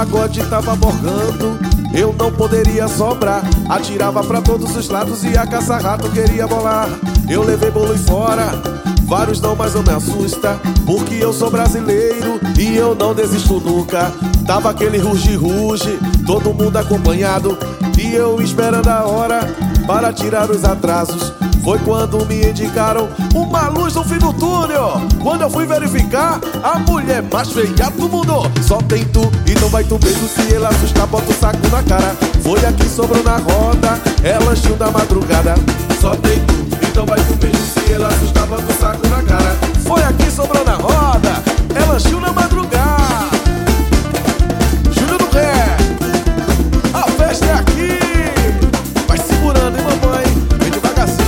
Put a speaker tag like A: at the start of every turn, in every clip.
A: pagode tava morgando, eu não poderia sobrar. Atirava pra todos os lados e a caça-rato queria bolar. Eu levei bolo fora, vários não, mas não me assusta, porque eu sou brasileiro e eu não desisto nunca. Tava aquele ruge-ruge, todo mundo acompanhado, e eu esperando a hora para tirar os atrasos. Foi quando me indicaram uma luz no fim do túnel. Quando eu fui verificar, a mulher mais feia do mundo. Só tem tu, então vai tu mesmo. Se ela assustar, bota o saco na cara. Foi aqui, sobrou na roda, é lanchinho da madrugada. Só tem tu, então vai tu mesmo. Se ela assustar, bota o saco na cara. Foi aqui, sobrou na roda, é lanchinho na madrugada. Júnior do Ré, a festa é aqui. Vai segurando, hein, mamãe? Vem devagarzinho.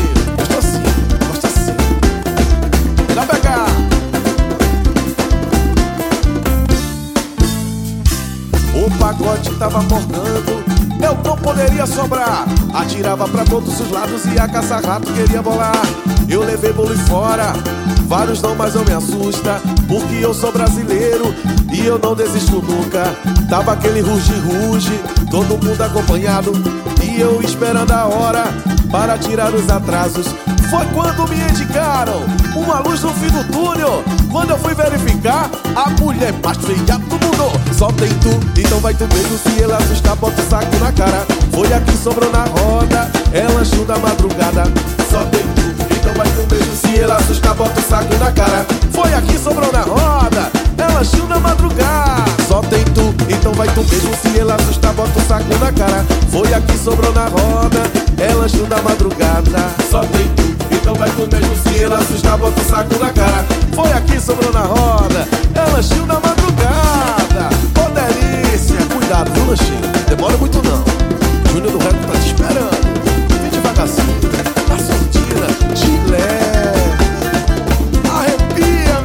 A: O pagode tava morgando, eu não poderia sobrar. Atirava pra todos os lados e a caça-rato queria bolar. Eu levei bolo fora, vários não, mas não me assusta, porque eu sou brasileiro e eu não desisto nunca. Tava aquele ruge-ruge, todo mundo acompanhado, e eu esperando a hora para tirar os atrasos. Foi quando me indicaram uma luz no fim do túnel. Quando eu fui verificar, a mulher mais feia do mundo. Só tem tu, então vai tu mesmo. Se ela assustar, bota o saco na cara. Foi aqui, sobrou na roda, é lanchinho da madrugada. Só tem tu, então vai tu mesmo. Se ela assustar, bota o saco na cara. Foi aqui, sobrou na roda, é lanchinho da madrugada. Só tem tu, então vai tu mesmo. Se ela assustar, bota o saco na cara. Foi aqui, sobrou na roda, é lanchinho da madrugada. Só tem tu, então vai tu mesmo. Se ela assustar, bota o saco na cara. Foi aqui, sobrou na roda, é lanchinho da madrugada. Ô delícia, cuidado, viu, lanchinho? Demora muito não. Júnior do Ré tá te esperando. Vem devagarzinho, a sortida de leve. Arrepia.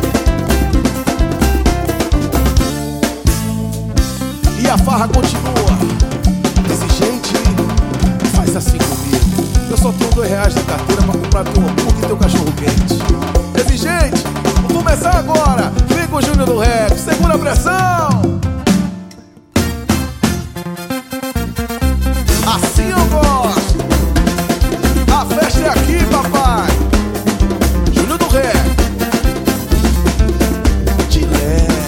A: E a farra continua. Exigente, faz assim comigo. Eu só tenho R$2 na carteira pra comprar teu hambúrguer e teu cachorro quente. Exigente, vou começar agora. Vem com o Júnior do Rap, segura a pressão. Assim eu gosto. A festa é aqui, papai. Júnior do Rap, de leve.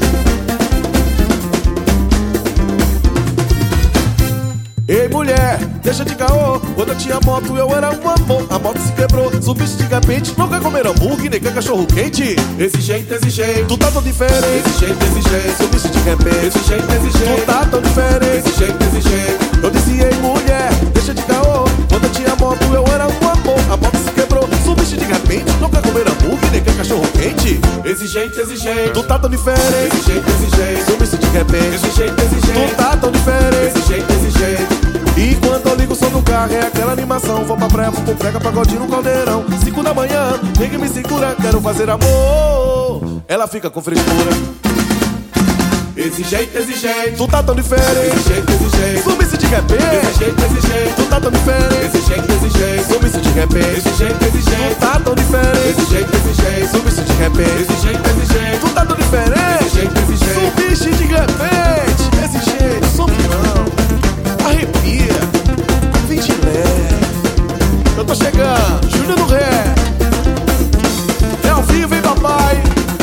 A: Ei mulher, deixa de caô. Quando eu tinha moto eu era um amor. A moto se quebrou, subiste de repente. Não quer comer hambúrguer, nem quer cachorro quente. Exigente, exigente, tu tá tão diferente. Exigente, exigente, subiste de repente. Exigente, exigente, tu tá tão diferente. Exigente, exigente. Eu disse, ei mulher, deixa de caô. Quando eu tinha moto eu era um amor. A moto se quebrou, subiste de repente. Não quer comer hambúrguer, nem quer cachorro quente. Exigente, exigente, tu tá tão diferente. Exigente, exigente, subiste de repente. Exigente, exigente, tu tá tão diferente. Exigente, exigente. E quando eu ligo o som do carro é aquela animação. Vou pra praia, vou com prega, pagodinho no caldeirão. 5 da manhã, vem que me segura, quero fazer amor. Ela fica com frescura. Exigente, exigente, tu tá tão diferente. Exigente, exigente, sube-se de repente. Exigente, exigente, tu tá tão diferente. Exigente, exigente, sube-se de repente. Exigente, exigente, tu tá tão diferente. Exigente, exigente, sube-se de repente. Exigente, exigente, tu tá tão diferente. Exigente, exigente, sube-se de repente. Exigente, some não, arrepia, vem de leve. Eu tô chegando, Júnior do Ré. É ao vivo, hein, papai?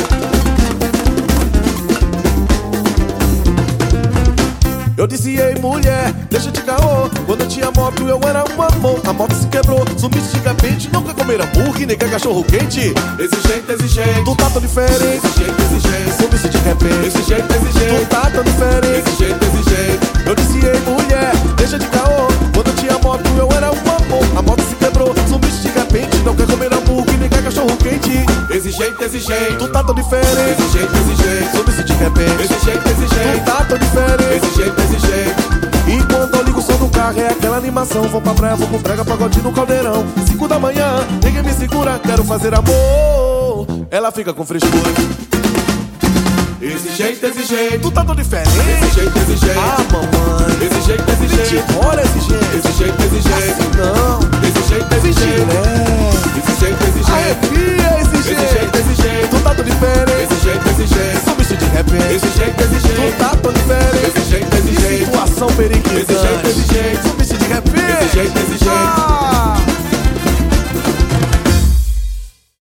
A: Eu disse, ei mulher, deixa de caô. Quando eu tinha moto eu era um amor. A moto se quebrou, sumiste de repente. Não quer comer hambúrguer, nem quer cachorro quente. Exigente, exigente, tu tá tão diferente. Exigente, exigente, sumiste de repente. Exigente, exigente, tu tá tão diferente. Exigente, exigente. Eu disse, ei mulher, deixa de caô. Quando eu tinha moto eu era um amor. A moto se quebrou, sumiste de repente. Não quer comer hambúrguer, nem quer cachorro quente. Exigente, exigente, tu tá tão diferente. Exigente, exigente, sumiste de repente. Exigente, exigente, tu tá tão diferente. Exigente, exigente. E quando eu ligo o som do carro é aquela animação. Vou pra praia, vou com prega, pagodinho no caldeirão. 5 da manhã, ninguém me segura, quero fazer amor. Ela fica com frescura. Exigente, exigente, tu tá tão diferente. Exigente, exigente, ah mamãe. Exigente, exigente, bora exigente. Exigente, exigente, assim não. Exigente, exigente, exigente, exigente, arrepia exigente. Exigente, exigente, tu tá tão diferente. Exigente, exigente, subiste de repente. Exigente, exigente, tu tá tão diferente. Exigente, periquitante.
B: Desse jeito,
A: bicho de repente.
B: desse jeito.